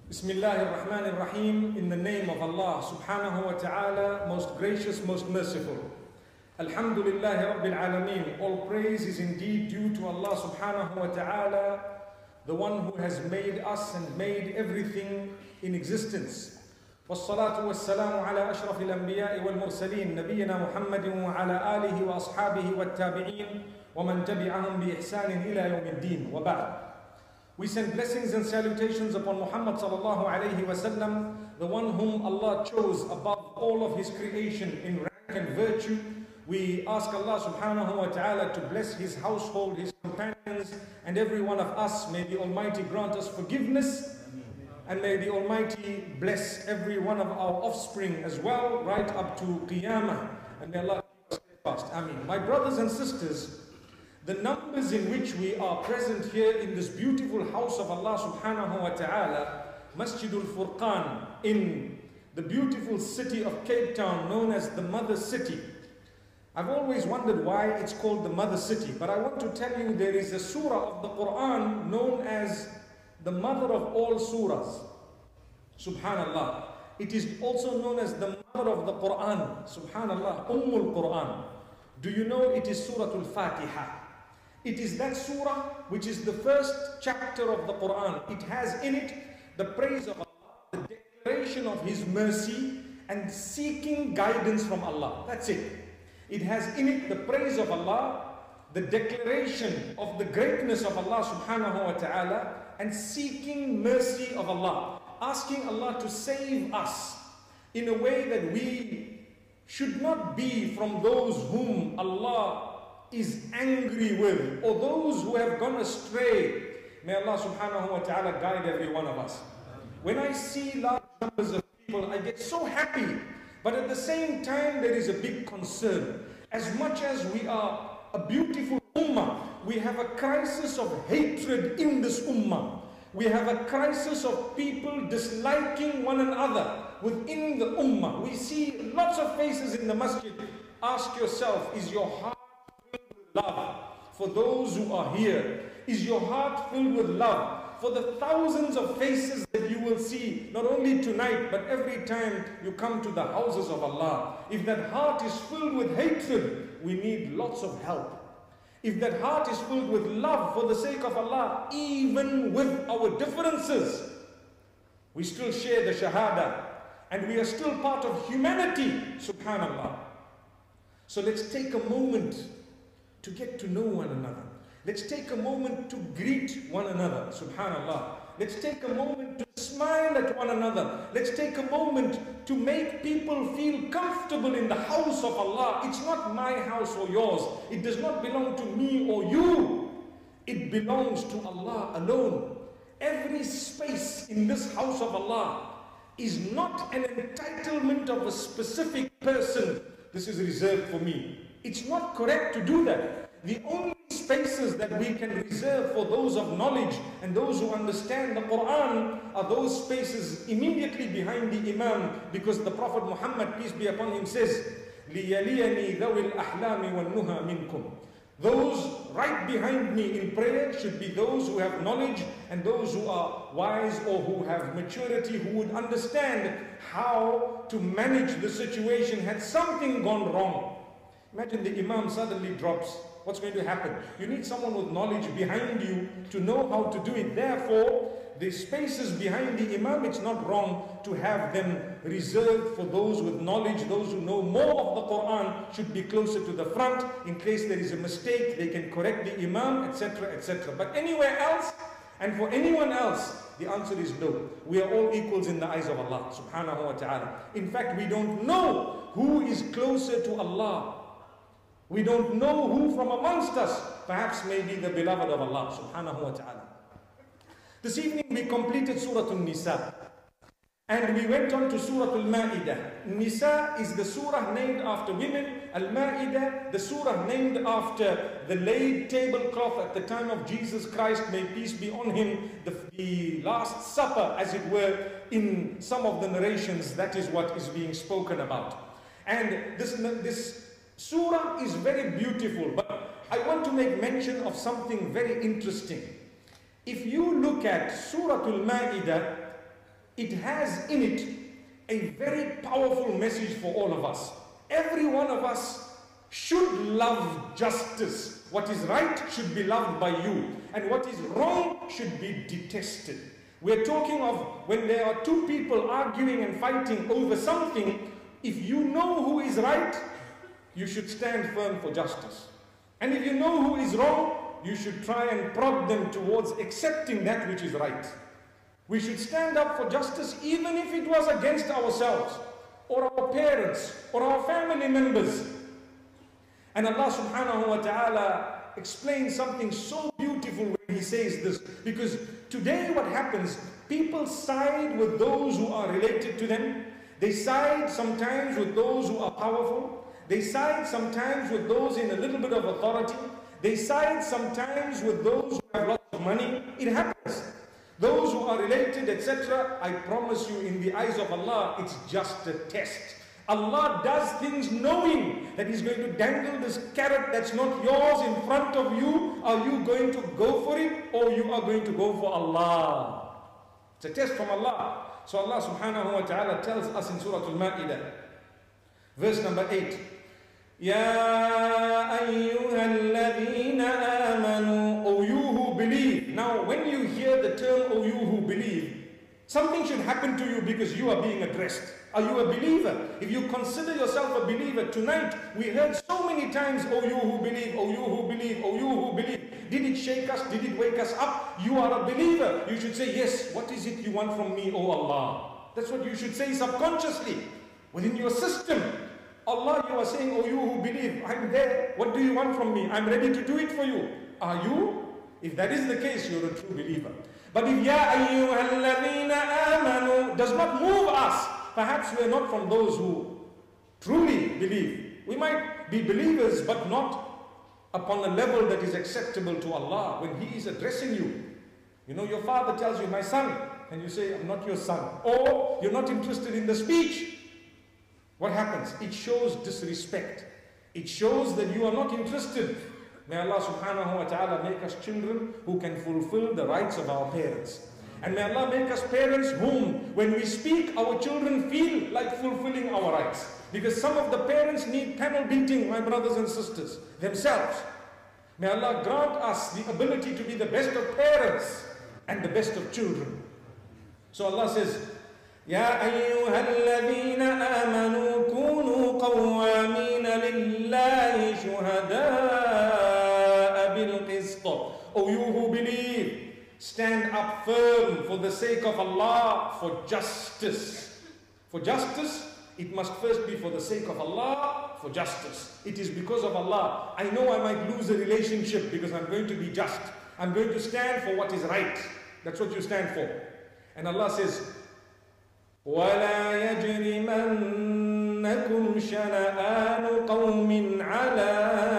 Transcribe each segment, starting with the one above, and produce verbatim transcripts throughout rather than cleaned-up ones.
Bismillahir Rahmanir Rahim, in the name of Allah subhanahu wa ta'ala, most gracious, most merciful. Alhamdulillahi Rabbil Alameen, all praise is indeed due to Allah subhanahu wa ta'ala, the one who has made us and made everything in existence. والصلاة والسلام على أشرف الأنبياء والمرسلين نبينا محمد وعلى آله وأصحابه والتابعين ومن تبعهم بإحسان إلى يوم الدين وبعد. We send blessings and salutations upon Muhammad sallallahu alayhi wa sallam, the one whom Allah chose above all of his creation in rank and virtue. We ask Allah subhanahu wa ta'ala to bless his household, his companions, and every one of us. May the Almighty grant us forgiveness, and may the Almighty bless every one of our offspring as well, right up to Qiyamah. And may Allah keep us steadfast. Ameen. My brothers and sisters, the numbers in which we are present here in this beautiful house of Allah subhanahu wa ta'ala, Masjidul Furqan, in the beautiful city of Cape Town, known as the Mother City. I've always wondered why it's called the Mother City, but I want to tell you there is a surah of the Quran known as the mother of all surahs. Subhanallah. It is also known as the mother of the Quran. Subhanallah. Ummul Quran. Do you know it is Surah Al-Fatiha? It is that surah which is the first chapter of the Quran. It has in it the praise of Allah, the declaration of His mercy, and seeking guidance from Allah. That's it. It has in it the praise of Allah, the declaration of the greatness of Allah subhanahu wa ta'ala, and seeking mercy of Allah, asking Allah to save us in a way that we should not be from those whom Allah is angry with, or those who have gone astray. May Allah subhanahu wa ta'ala guide every one of us. When I see large numbers of people, I get so happy, but at the same time there is a big concern. As much as we are a beautiful ummah, we have a crisis of hatred in this ummah. We have a crisis of people disliking one another within the ummah. We see lots of faces in the masjid. Ask yourself, is your heart filled with love for those who are here? Is your heart filled with love for the thousands of faces that you will see, not only tonight, but every time you come to the houses of Allah? If that heart is filled with hatred, we need lots of help. If that heart is filled with love for the sake of Allah, even with our differences, we still share the Shahada, and we are still part of humanity, subhanallah. So let's take a moment to get to know one another. Let's take a moment to greet one another, subhanallah. Let's take a moment to smile at one another. Let's take a moment to make people feel comfortable in the house of Allah. It's not my house or yours. It does not belong to me or you. It belongs to Allah alone. Every space in this house of Allah is not an entitlement of a specific person. This is reserved for me. It's not correct to do that. The only spaces that we can reserve for those of knowledge and those who understand the Quran are those spaces immediately behind the Imam, because the Prophet Muhammad, peace be upon him, says, لِيَلِيَنِي ذَوِ الْأَحْلَامِ وَالنُّهَى مِنْكُمْ. Those right behind me in prayer should be those who have knowledge and those who are wise or who have maturity, who would understand how to manage the situation had something gone wrong. Imagine the Imam suddenly drops. What's going to happen? You need someone with knowledge behind you to know how to do it. Therefore, the spaces behind the Imam, it's not wrong to have them reserved for those with knowledge. Those who know more of the Quran should be closer to the front. In case there is a mistake, they can correct the Imam, et cetera, et cetera. But anywhere else, and for anyone else, the answer is no. We are all equals in the eyes of Allah subhanahu wa ta'ala. In fact, we don't know who is closer to Allah. We don't know who from amongst us perhaps may be the beloved of Allah subhanahu wa ta'ala. This evening we completed Surah An-Nisa, and we went on to Surah Al-Ma'idah. Nisa is the surah named after women. Al-Ma'idah, the surah named after the laid tablecloth at the time of Jesus Christ, may peace be on him, the, the Last Supper, as it were. In some of the narrations, that is what is being spoken about. And this, this surah is very beautiful, but I want to make mention of something very interesting. If you look at Surah Al-Ma'idah, it has in it a very powerful message for all of us. Every one of us should love justice. What is right should be loved by you, and what is wrong should be detested. We're talking of when there are two people arguing and fighting over something. If you know who is right, you should stand firm for justice. And if you know who is wrong, you should try and prod them towards accepting that which is right. We should stand up for justice even if it was against ourselves, or our parents, or our family members. And Allah subhanahu wa ta'ala explains something so beautiful when He says this. Because today what happens, people side with those who are related to them. They side sometimes with those who are powerful. They side sometimes with those in a little bit of authority. They side sometimes with those who have lots of money. It happens. Those who are related, et cetera, I promise you, in the eyes of Allah, it's just a test. Allah does things knowing that He's going to dangle this carrot that's not yours in front of you. Are you going to go for it, or you are going to go for Allah? It's a test from Allah. So Allah subhanahu wa ta'ala tells us in Surah Al-Ma'idah, verse number eight, Ya ayyuhalladhina amanu, O you who believe. Now when you hear the term, O you who believe, something should happen to you because you are being addressed. Are you a believer? If you consider yourself a believer, tonight we heard so many times, O you who believe, O you who believe, O you who believe. Did it shake us? Did it wake us up? You are a believer. You should say, yes, what is it you want from me, O Allah? That's what you should say subconsciously, within your system. Allah, you are saying, oh you who believe, I'm there. What do you want from me? I'm ready to do it for you. Are you? If that is the case, you're a true believer. But if Ya ayyuhalladhina amanu does not move us, perhaps we are not from those who truly believe. We might be believers, but not upon a level that is acceptable to Allah. When He is addressing you, you know, your father tells you, my son, and you say, I'm not your son. Or you're not interested in the speech. What happens? It shows disrespect. It shows that you are not interested. May Allah subhanahu wa ta'ala make us children who can fulfill the rights of our parents. And may Allah make us parents whom, when we speak, our children feel like fulfilling our rights. Because some of the parents need panel beating, my brothers and sisters, themselves. May Allah grant us the ability to be the best of parents and the best of children. So Allah says, Ya ayyuhalladhina amanu kunu qawwamina lillahi shuhada'a bil qist. O you who believe, stand up firm for the sake of Allah, for justice. For justice, it must first be for the sake of Allah, for justice. It is because of Allah. I know I might lose a relationship because I'm going to be just. I'm going to stand for what is right. That's what you stand for. And Allah says, وَلَا يَجْرِمَنَّكُمْ شَنَآنُ قَوْمٍ عَلَىٰ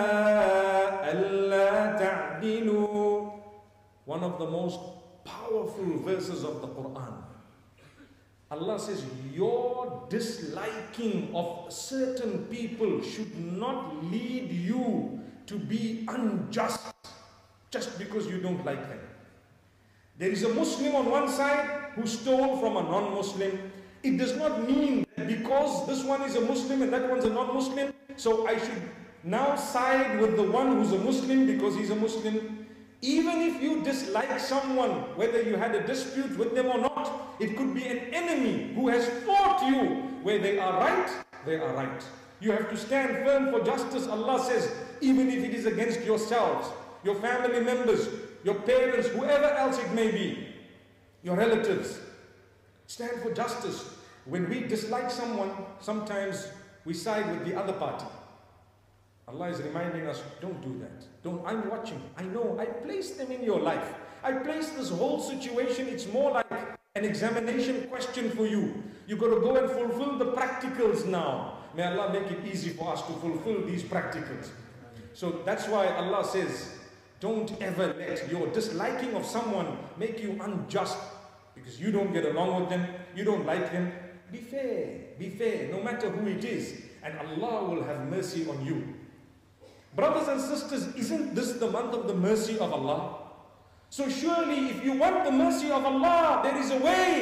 أَلَّا تَعْدِلُوا. One of the most powerful verses of the Quran. Allah says, your disliking of certain people should not lead you to be unjust just because you don't like them. There is a Muslim on one side who stole from a non-Muslim. It does not mean that because this one is a Muslim and that one's a non-Muslim, so I should now side with the one who's a Muslim because he's a Muslim. Even if you dislike someone, whether you had a dispute with them or not, it could be an enemy who has fought you. Where they are right, they are right. You have to stand firm for justice. Allah says, even if it is against yourselves, your family members, your parents, whoever else it may be, your relatives, stand for justice. When we dislike someone, sometimes we side with the other party. Allah is reminding us, don't do that. Don't, I'm watching. I know, I placed them in your life. I placed this whole situation, it's more like an examination question for you. You've got to go and fulfill the practicals now. May Allah make it easy for us to fulfill these practicals. So that's why Allah says, don't ever let your disliking of someone make you unjust because you don't get along with them, you don't like them. Be fair, be fair, no matter who it is, and Allah will have mercy on you. Brothers and sisters, isn't this the month of the mercy of Allah? So surely if you want the mercy of Allah, there is a way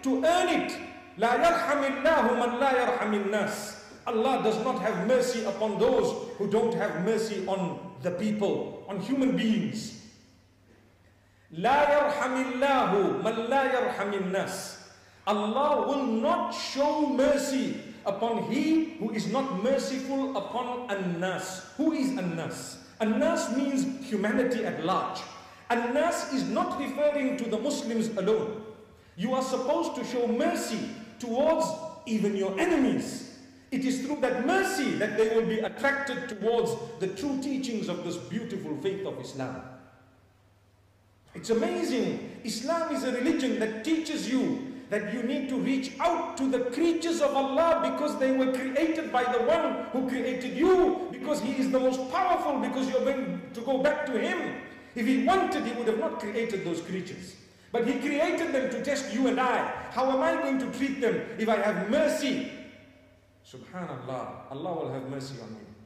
to earn it. لا يرحم الله من لا يرحم الناس. Allah does not have mercy upon those who don't have mercy on the people, on human beings. لا يرحم الله من لا يرحم الناس. Allah will not show mercy upon he who is not merciful upon An-Nas. Who is An-Nas? An-Nas means humanity at large. An-Nas is not referring to the Muslims alone. You are supposed to show mercy towards even your enemies. It is through that mercy that they will be attracted towards the true teachings of this beautiful faith of Islam. It's amazing. Islam is a religion that teaches you that you need to reach out to the creatures of Allah because they were created by the one who created you, because He is the most powerful, because you're going to go back to Him. If He wanted, He would have not created those creatures. But He created them to test you and I. How am I going to treat them if I have mercy? Subhanallah, Allah will have mercy on me.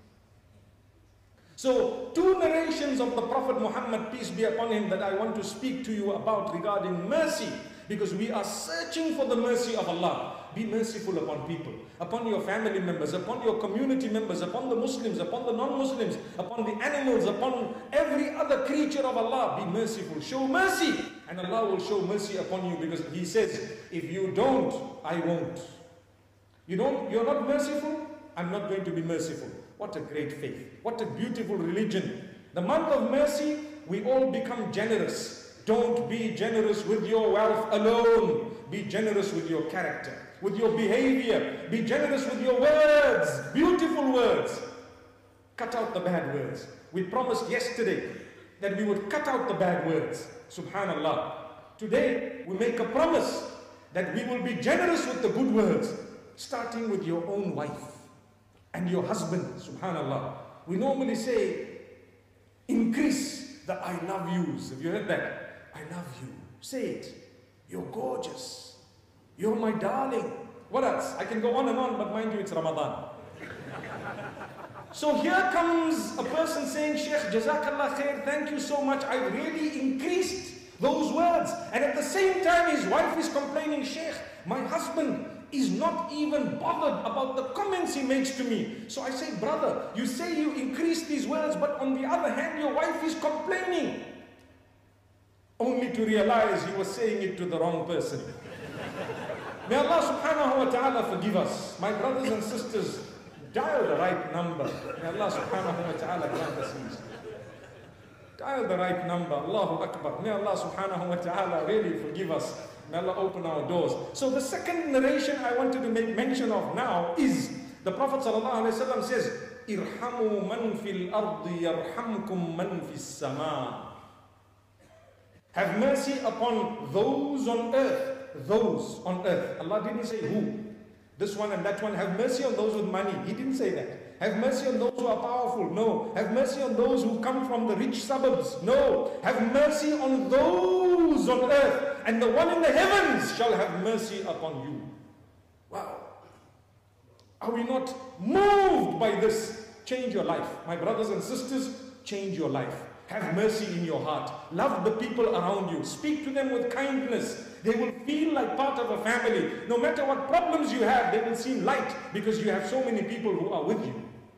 So, two narrations of the Prophet Muhammad, peace be upon him, that I want to speak to you about regarding mercy, because we are searching for the mercy of Allah. Be merciful upon people, upon your family members, upon your community members, upon the Muslims, upon the non-Muslims, upon the animals, upon every other creature of Allah. Be merciful, show mercy, and Allah will show mercy upon you, because He says, if you don't, I won't. You don't, you're not merciful, I'm not going to be merciful. What a great faith. What a beautiful religion. The month of mercy, we all become generous. Don't be generous with your wealth alone. Be generous with your character, with your behavior. Be generous with your words, beautiful words. Cut out the bad words. We promised yesterday that we would cut out the bad words. Subhanallah. Today, we make a promise that we will be generous with the good words, starting with your own wife and your husband. Subhanallah. We normally say, increase the I love yous. Have you heard that? I love you. Say it. You're gorgeous. You're my darling. What else? I can go on and on, but mind you, it's Ramadan. So here comes a person saying, Sheikh, Jazakallah khair, thank you so much. I really increased those words. And at the same time, his wife is complaining, Sheikh, my husband is not even bothered about the comments he makes to me. So I say, brother, you say you increase these words, but on the other hand, your wife is complaining. Only to realize he was saying it to the wrong person. May Allah subhanahu wa ta'ala forgive us. My brothers and sisters, dial the right number. May Allah subhanahu wa ta'ala grant us ease. Dial the right number. Allahu Akbar. May Allah subhanahu wa ta'ala really forgive us. May Allah open our doors. So the second narration I wanted to make mention of now is the Prophet sallallahu alaihi wasallam says, Irhamu man fil ardi yarhamkum man fis sama. Have mercy upon those on earth. Those on earth. Allah didn't say who. This one and that one. Have mercy on those with money. He didn't say that. Have mercy on those who are powerful. No. Have mercy on those who come from the rich suburbs. No. Have mercy on those on earth. And the one in the heavens shall have mercy upon you. Wow. Are we not moved by this? Change your life. My brothers and sisters, change your life. Have mercy in your heart. Love the people around you. Speak to them with kindness. They will feel like part of a family. No matter what problems you have, they will seem light because you have so many people who are with you.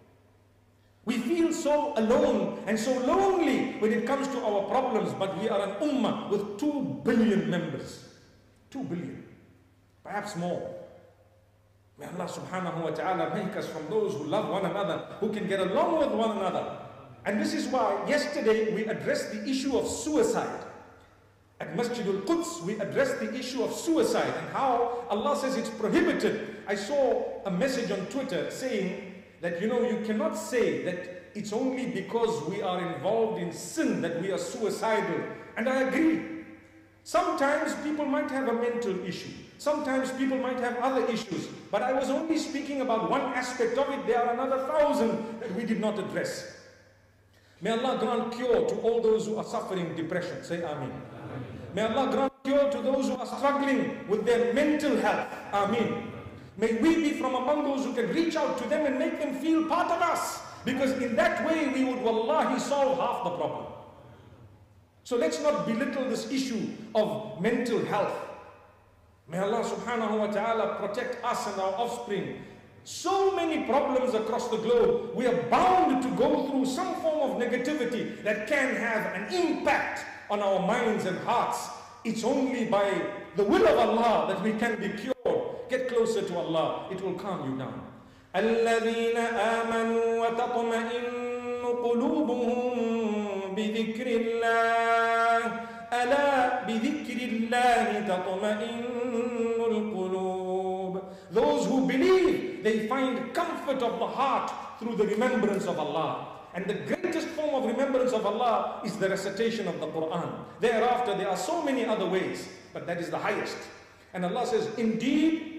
We feel so alone and so lonely when it comes to our problems, but we are an ummah with two billion members. Two billion. Perhaps more. May Allah subhanahu wa ta'ala make us from those who love one another, who can get along with one another. And this is why yesterday we addressed the issue of suicide. At Masjid al-Quds, we addressed the issue of suicide and how Allah says it's prohibited. I saw a message on Twitter saying that, you know, you cannot say that it's only because we are involved in sin that we are suicidal. And I agree. Sometimes people might have a mental issue. Sometimes people might have other issues. But I was only speaking about one aspect of it. There are another thousand that we did not address. May Allah grant cure to all those who are suffering depression. Say Ameen. May Allah grant cure to those who are struggling with their mental health. Ameen. May we be from among those who can reach out to them and make them feel part of us. Because in that way we would wallahi solve half the problem. So let's not belittle this issue of mental health. May Allah subhanahu wa ta'ala protect us and our offspring. So many problems across the globe. We are bound to go through some form of negativity that can have an impact on our minds and hearts. It's only by the will of Allah that we can be cured. Get closer to Allah. It will calm you down. الَّذِينَ آمَنُوا وَتَطْمَئِنُّ قُلُوبُهُم بِذِكْرِ اللَّهِ أَلَا بِذِكْرِ اللَّهِ تَطْمَئِنُّ الْقُلُوبِ. Those who believe, they find comfort of the heart through the remembrance of Allah. And the greatest form of remembrance of Allah is the recitation of the Quran. Thereafter, there are so many other ways, but that is the highest. And Allah says, indeed,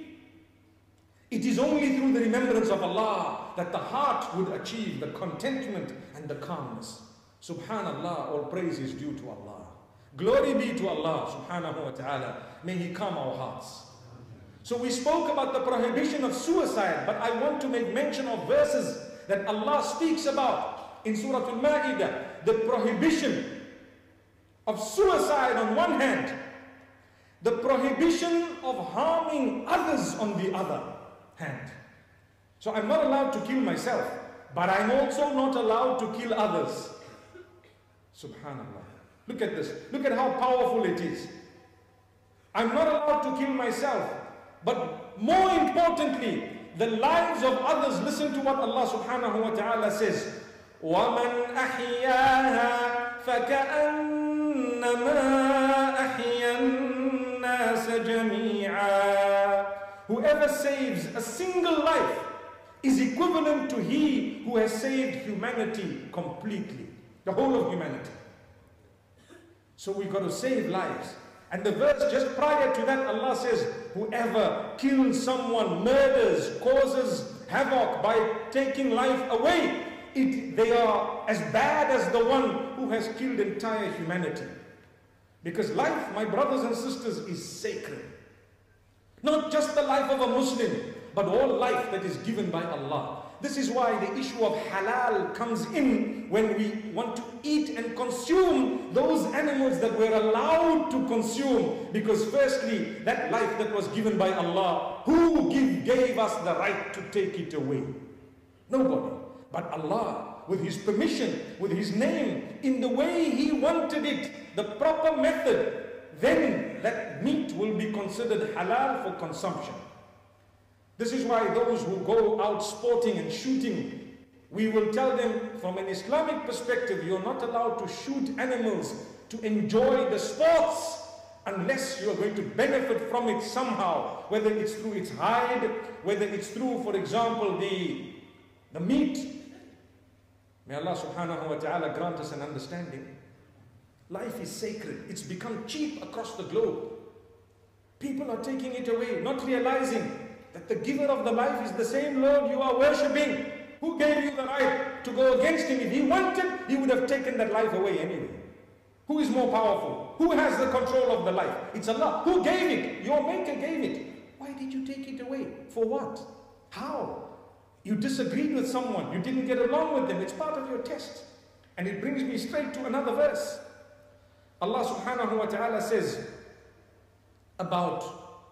it is only through the remembrance of Allah that the heart would achieve the contentment and the calmness. Subhanallah, all praise is due to Allah. Glory be to Allah subhanahu wa ta'ala. May He calm our hearts. So we spoke about the prohibition of suicide, but I want to make mention of verses that Allah speaks about in Surah Al-Ma'idah. The prohibition of suicide on one hand, the prohibition of harming others on the other hand. So I'm not allowed to kill myself, but I'm also not allowed to kill others. Subhanallah. Look at this. Look at how powerful it is. I'm not allowed to kill myself, but more importantly, the lives of others. Listen to what Allah subhanahu wa ta'ala says. وَمَنْ أَحْيَاهَا فَكَأَنَّمَا أَحْيَا النَّاسَ جَمِيعًا. Whoever saves a single life is equivalent to he who has saved humanity completely. The whole of humanity. So we've got to save lives. And the verse just prior to that, Allah says, whoever kills someone, murders, causes havoc by taking life away, it, they are as bad as the one who has killed entire humanity. Because life, my brothers and sisters, is sacred. Not just the life of a Muslim, but all life that is given by Allah. This is why the issue of halal comes in when we want to eat and consume those animals that we're allowed to consume. Because firstly, that life that was given by Allah, who give, gave us the right to take it away? Nobody. But Allah, with His permission, with His name, in the way He wanted it, the proper method, then that meat will be considered halal for consumption. This is why those who go out sporting and shooting, we will tell them from an Islamic perspective, you're not allowed to shoot animals to enjoy the sports unless you're going to benefit from it somehow, whether it's through its hide, whether it's through, for example, the, the meat. May Allah subhanahu wa ta'ala grant us an understanding. Life is sacred. It's become cheap across the globe. People are taking it away, not realizing that the giver of the life is the same Lord you are worshipping. Who gave you the right to go against Him? If He wanted, He would have taken that life away anyway. Who is more powerful? Who has the control of the life? It's Allah. Who gave it? Your Maker gave it. Why did you take it away? For what? How? You disagreed with someone. You didn't get along with them. It's part of your test. And it brings me straight to another verse. Allah subhanahu wa ta'ala says about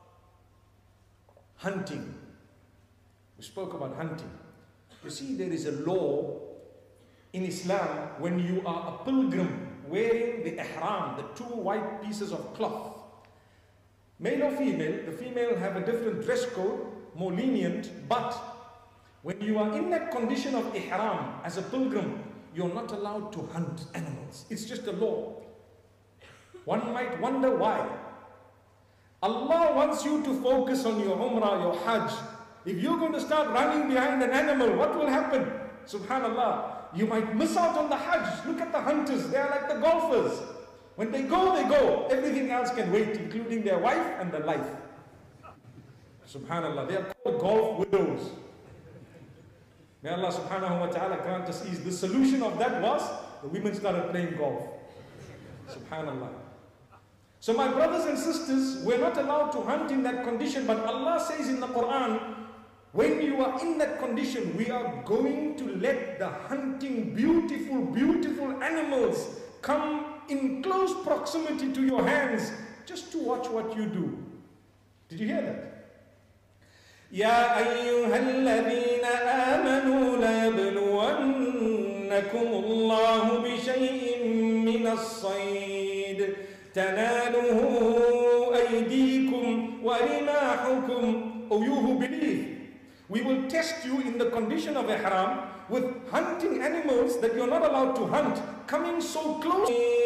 hunting. We spoke about hunting. You see, there is a law in Islam when you are a pilgrim wearing the ihram, the two white pieces of cloth. Male or female, the female have a different dress code, more lenient, but when you are in that condition of ihram as a pilgrim, you're not allowed to hunt animals. It's just a law. One might wonder why. Allah wants you to focus on your umrah, your hajj. If you're going to start running behind an animal, what will happen? Subhanallah. You might miss out on the hajj. Look at the hunters. They are like the golfers. When they go, they go. Everything else can wait, including their wife and their life. Subhanallah. They are called golf widows. May Allah subhanahu wa ta'ala grant us ease. The solution of that was the women started playing golf. Subhanallah. So my brothers and sisters, we're not allowed to hunt in that condition, but Allah says in the Quran, when you are in that condition, we are going to let the hunting beautiful, beautiful animals come in close proximity to your hands just to watch what you do. Did you hear that? يا أيها الذين آمنوا ليبلونكم الله بشيء من الصيد تناله أيديكم ورماحكم. O you who believe, we will test you in the condition of ihram with hunting animals that you're not allowed to hunt, coming so close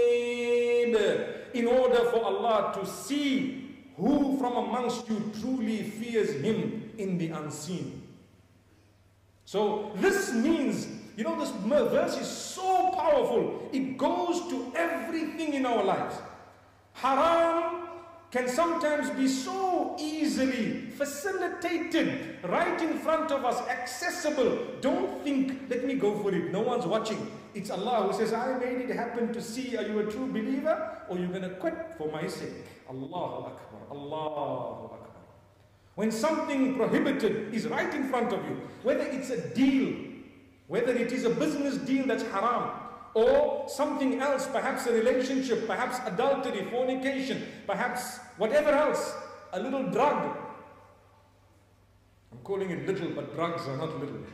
in order for Allah to see who from amongst you truly fears Him in the unseen. So this means, you know, this verse is so powerful. It goes to everything in our lives. Haram can sometimes be so easily facilitated right in front of us, accessible. Don't think, let me go for it. No one's watching. It's Allah who says, I made it happen to see, are you a true believer or you're going to quit for my sake? Allahu Akbar, Allahu Akbar. When something prohibited is right in front of you, whether it's a deal, whether it is a business deal that's haram, or something else, perhaps a relationship, perhaps adultery, fornication, perhaps whatever else, a little drug. I'm calling it little, but drugs are not little.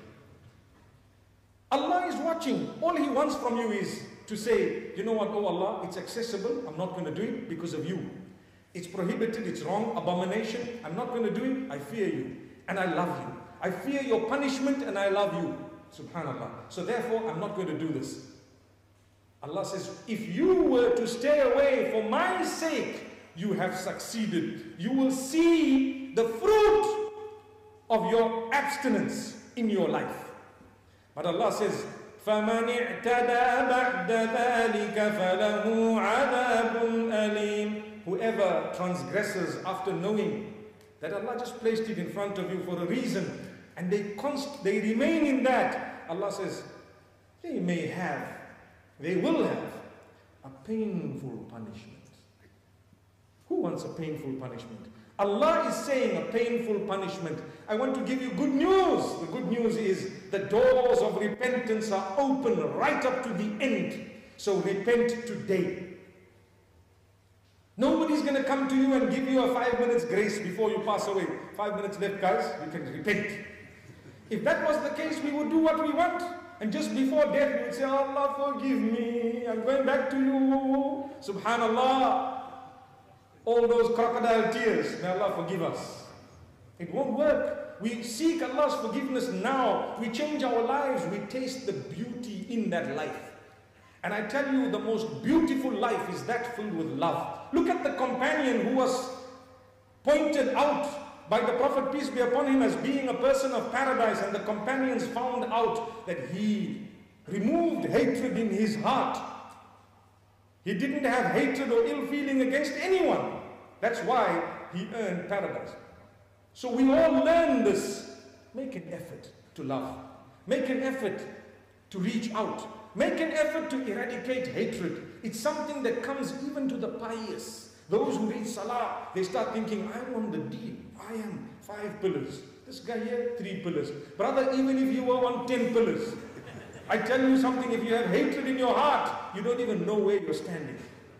Allah is watching. All He wants from you is to say, you know what, oh Allah, it's accessible, I'm not going to do it because of you. It's prohibited, it's wrong, abomination, I'm not going to do it, I fear you, and I love you. I fear your punishment and I love you. Subhanallah. So therefore, I'm not going to do this. Allah says, if you were to stay away for my sake, you have succeeded. You will see the fruit of your abstinence in your life. But Allah says, فَمَنِ اعْتَدَى بَعْدَ ذَلِكَ فَلَهُ عَذَابٌ أَلِيمٌ. Whoever transgresses after knowing that Allah just placed it in front of you for a reason, and they const they remain in that, Allah says, they may have, they will have a painful punishment. Who wants a painful punishment? Allah is saying a painful punishment. I want to give you good news. The good news is the doors of repentance are open right up to the end. So repent today. Nobody's going to come to you and give you a five minutes grace before you pass away. Five minutes left, guys, you can repent. If that was the case, we would do what we want. And just before death, we would say, Allah, forgive me. I'm going back to you. Subhanallah. All those crocodile tears, may Allah forgive us. It won't work. We seek Allah's forgiveness now. We change our lives. We taste the beauty in that life. And I tell you, the most beautiful life is that filled with love. Look at the companion who was pointed out by the Prophet, peace be upon him, as being a person of paradise, and the companions found out that he removed hatred in his heart. He didn't have hatred or ill feeling against anyone. That's why he earned paradise. So we all learn this. Make an effort to love. Make an effort to reach out. Make an effort to eradicate hatred. It's something that comes even to the pious. Those who read Salah, they start thinking, I'm on the deen. I am five pillars. This guy here, three pillars. Brother, even if you were on ten pillars, I tell you something, if you have hatred in your heart, you don't even know where you're standing.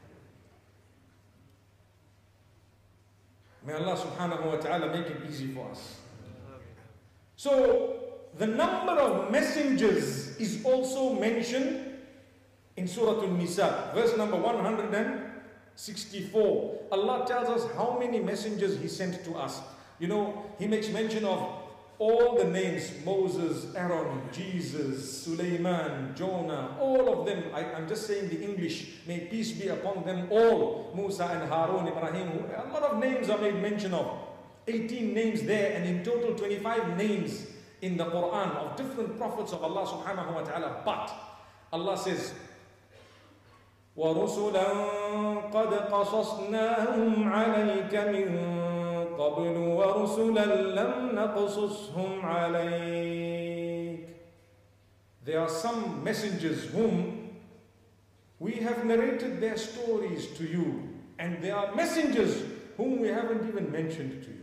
May Allah subhanahu wa ta'ala make it easy for us. So, the number of messengers is also mentioned in Surah An-Nisa, verse number one hundred sixty-four. Allah tells us how many messengers He sent to us. You know, He makes mention of all the names, Moses, Aaron, Jesus, Sulaiman, Jonah, all of them. I, I'm just saying the English, may peace be upon them all. Musa and Harun, Ibrahim, a lot of names are made mention of. eighteen names there, and in total twenty-five names in the Quran of different prophets of Allah subhanahu wa ta'ala. But Allah says, وَرُسُلًا قَدْ قَصَصْنَاهُمْ عَلَيْكَ مِنْ قَبْلُ وَرُسُلًا لَمْ نَقْصُصْهُمْ عَلَيْكَ. There are some messengers whom we have narrated their stories to you, and there are messengers whom we haven't even mentioned to you.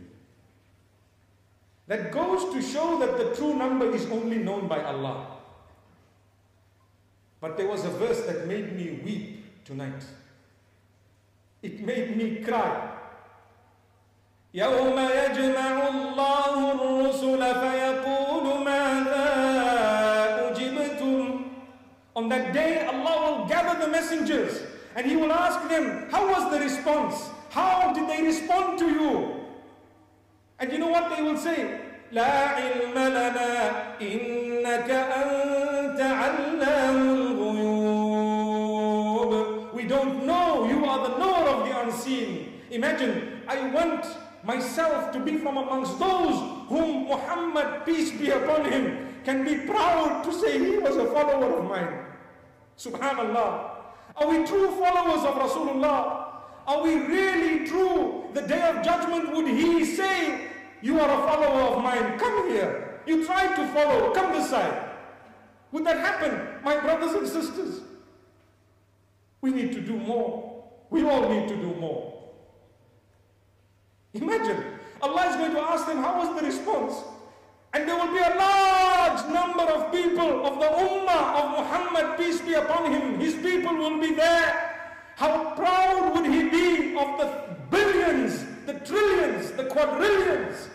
That goes to show that the true number is only known by Allah. But there was a verse that made me weep tonight. It made me cry. يَوْمَ يَجْمَعُ اللَّهُ الرُّسُلَ فَيَقُولُ مَاذَا أُجِبْتُمْ. On that day, Allah will gather the messengers and He will ask them, how was the response? How did they respond to you? And you know what they will say? لا علم لنا إنك أنت علام الغيوب. We don't know, you are the knower of the unseen. Imagine, I want myself to be from amongst those whom Muhammad, peace be upon him, can be proud to say he was a follower of mine. Subhanallah. Are we true followers of Rasulullah? Are we really true? The day of judgment, would he say, you are a follower of mine, come here. You tried to follow, come this side. Would that happen, my brothers and sisters? We need to do more. We all need to do more. Imagine, Allah is going to ask them, how was the response? And there will be a large number of people of the Ummah of Muhammad, peace be upon him. His people will be there. How proud would he be of the billions, the trillions, the quadrillions?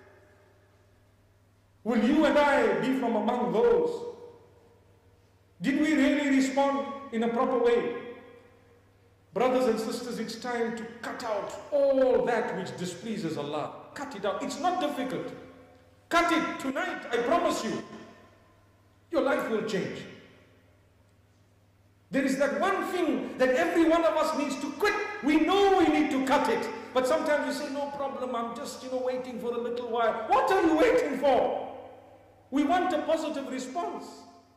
Will you and I be from among those? Did we really respond in a proper way? Brothers and sisters, it's time to cut out all that which displeases Allah. Cut it out. It's not difficult. Cut it tonight, I promise you. Your life will change. There is that one thing that every one of us needs to quit. We know we need to cut it. But sometimes you say, no problem, I'm just, you know, waiting for a little while. What are you waiting for? We want a positive response.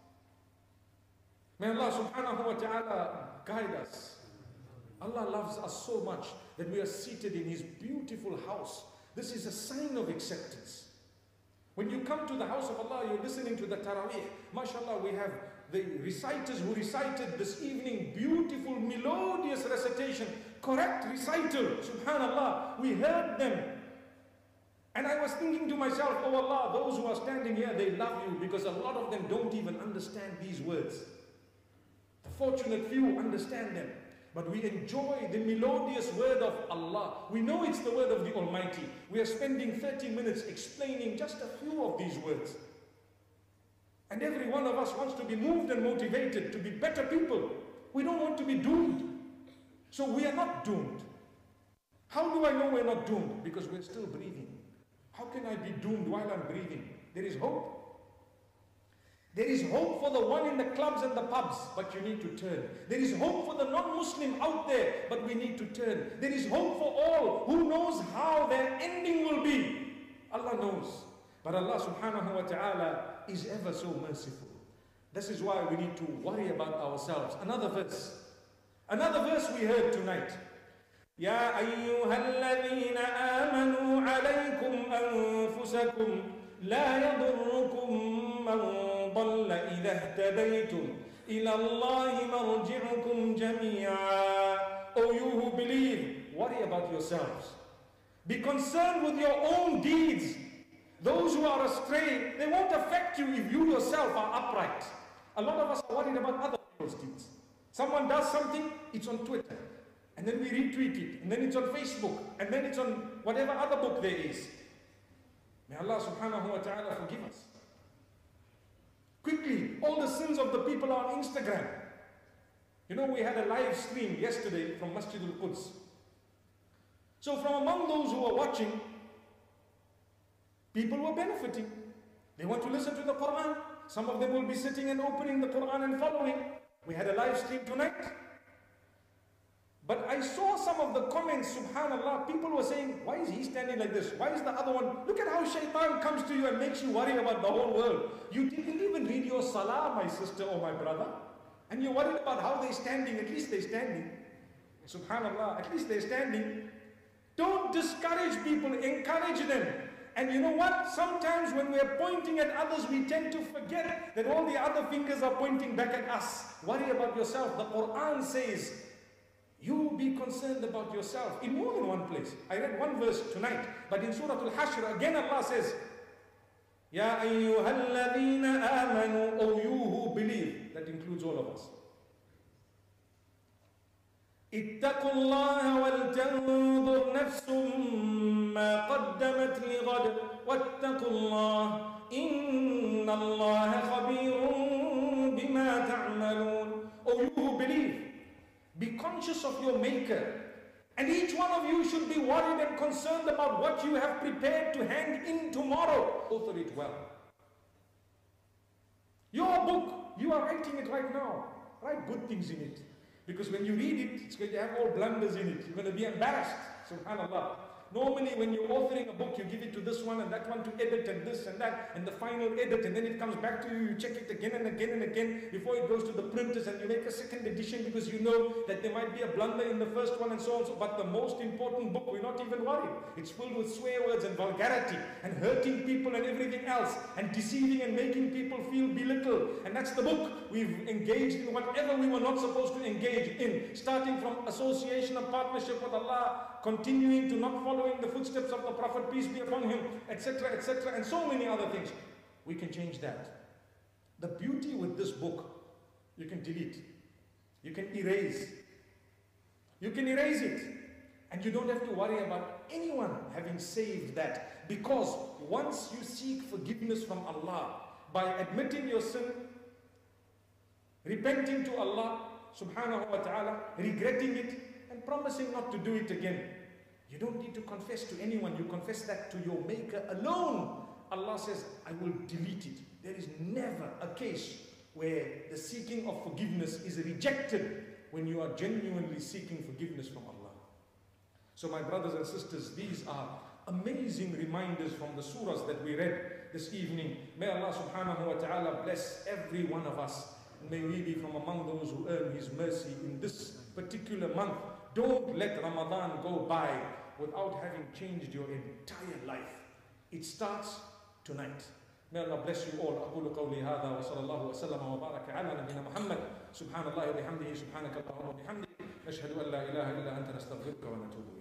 May Allah subhanahu wa ta'ala guide us. Allah loves us so much that we are seated in His beautiful house. This is a sign of acceptance. When you come to the house of Allah, you're listening to the Taraweeh. MashaAllah, we have the reciters who recited this evening, beautiful, melodious recitation, correct recital, subhanallah. We heard them. And I was thinking to myself, oh Allah, those who are standing here, they love you because a lot of them don't even understand these words. The fortunate few understand them. But we enjoy the melodious word of Allah. We know it's the word of the Almighty. We are spending thirty minutes explaining just a few of these words. And every one of us wants to be moved and motivated to be better people. We don't want to be doomed. So we are not doomed. How do I know we're not doomed? Because we're still breathing. How can I be doomed while I'm breathing? There is hope. There is hope for the one in the clubs and the pubs, but you need to turn. There is hope for the non-Muslim out there, but we need to turn. There is hope for all. Who knows how their ending will be? Allah knows. But Allah subhanahu wa ta'ala is ever so merciful. This is why we need to worry about ourselves. Another verse. Another verse we heard tonight. يا أيها الذين آمنوا عليكم أنفسكم لا يضركم من ضل إذا اهتديتم إلى الله مرجعكم جميعا. O you who believe, worry about yourselves. Be concerned with your own deeds. Those who are astray, they won't affect you if you yourself are upright. A lot of us are worried about other people's deeds. Someone does something, it's on Twitter, and then we retweet it, and then it's on Facebook, and then it's on whatever other book there is. May Allah subhanahu wa ta'ala forgive us. Quickly, all the sins of the people are on Instagram. You know, we had a live stream yesterday from Masjid al-Quds. So from among those who were watching, people were benefiting. They want to listen to the Quran. Some of them will be sitting and opening the Quran and following. We had a live stream tonight. But I saw some of the comments, subhanallah, people were saying, why is he standing like this? Why is the other one? Look at how shaitan comes to you and makes you worry about the whole world. You didn't even read your salah, my sister or my brother. And you're worried about how they're standing. At least they're standing. Subhanallah, at least they're standing. Don't discourage people, encourage them. And you know what? Sometimes when we're pointing at others, we tend to forget that all the other fingers are pointing back at us. Worry about yourself. The Quran says, you be concerned about yourself in more than one place. I read one verse tonight, but in Surah Al-Hashr, again Allah says, Ya ayyuhalladhina amanu, O you who believe. That includes all of us. اتقوا الله ولتنظر نفس ما قدمت لغد واتقوا الله إن الله خبير بما تعملون. O you who believe, be conscious of your Maker, and each one of you should be worried and concerned about what you have prepared to hand in tomorrow. Author it well. Your book, you are writing it right now. Write good things in it. Because when you read it, it's going to have all blunders in it. You're going to be embarrassed. Subhanallah. Normally when you're authoring a book, you give it to this one and that one to edit and this and that and the final edit, and then it comes back to you, you check it again and again and again before it goes to the printers, and you make a second edition because you know that there might be a blunder in the first one and so on. So, but the most important book, we're not even worried. It's filled with swear words and vulgarity and hurting people and everything else and deceiving and making people feel belittled. And that's the book. We've engaged in whatever we were not supposed to engage in, starting from association and partnership with Allah, continuing to not following the footsteps of the Prophet, peace be upon him, etc, et cetera, and so many other things. We can change that. The beauty with this book, you can delete, you can erase, you can erase it, and you don't have to worry about anyone having saved that, because once you seek forgiveness from Allah by admitting your sin, repenting to Allah subhanahu wa ta'ala, regretting it, and promising not to do it again, you don't need to confess to anyone. You confess that to your Maker alone. Allah says, I will delete it. There is never a case where the seeking of forgiveness is rejected when you are genuinely seeking forgiveness from Allah. So my brothers and sisters, these are amazing reminders from the surahs that we read this evening. May Allah subhanahu wa ta'ala bless every one of us. May we be from among those who earn His mercy in this particular month. Don't let Ramadan go by without having changed your entire life. It starts tonight. May Allah bless you all. أقول قولي هذا وصلى الله وسلم وبارك على نبينا محمد سبحان الله وبحمده سبحانك اللهم وبحمدك نشهد أن لا إله إلا أنت نستغفرك ونتوب إليك.